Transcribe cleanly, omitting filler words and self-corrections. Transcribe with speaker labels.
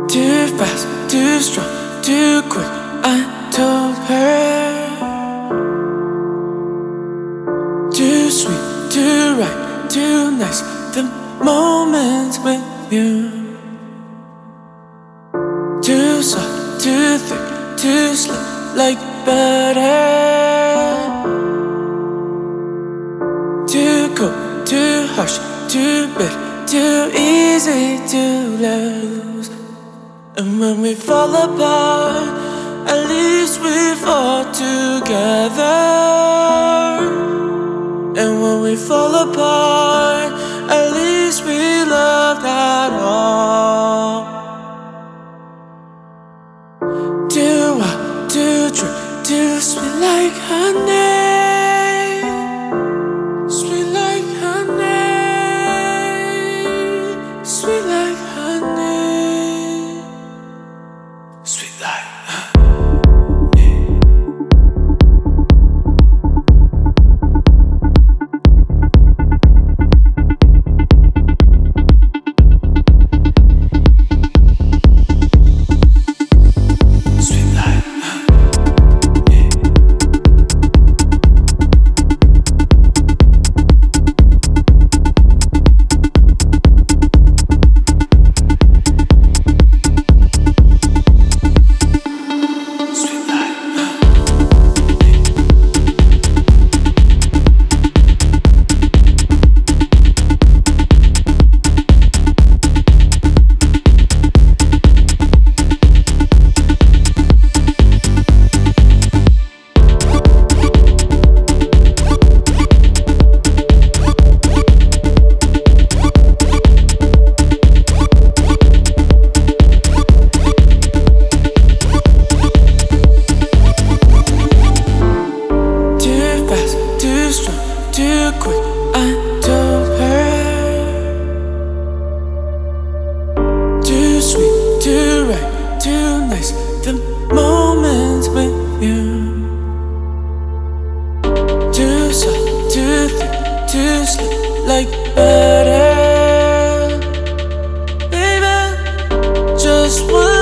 Speaker 1: Too fast, too strong, too quick, I told her. Too sweet, too right, too nice, the moments with you. Too soft, too thick, too slick, like butter. Too cold, too harsh, too bitter, too easy to lose. And when we fall apart, at least we fall together. And when we fall apart, at least we loved at all. Too hot, too dry, too sweet like honey. Sweet like honey. Sweet like honey. Sweet like too quick, I told her. Too sweet, too right, too nice, the moments with you. Too soft, too thick, too slick, like butter. Baby, just one